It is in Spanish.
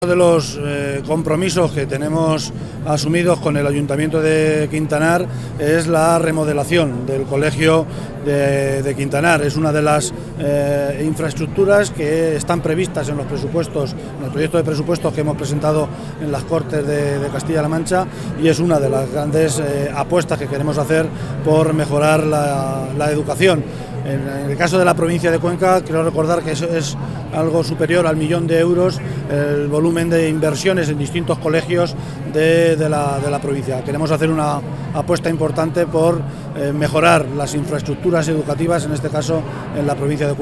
Uno de los compromisos que tenemos asumidos con el Ayuntamiento de Quintanar es la remodelación del colegio de Quintanar. Es una de las infraestructuras que están previstas en los presupuestos, en el proyecto de presupuestos que hemos presentado en las Cortes de Castilla-La Mancha, y es una de las grandes apuestas que queremos hacer por mejorar la educación. En el caso de la provincia de Cuenca, quiero recordar que es algo superior al 1 millón de euros el volumen de inversiones en distintos colegios de la provincia. Queremos hacer una apuesta importante por mejorar las infraestructuras educativas, en este caso en la provincia de Cuenca.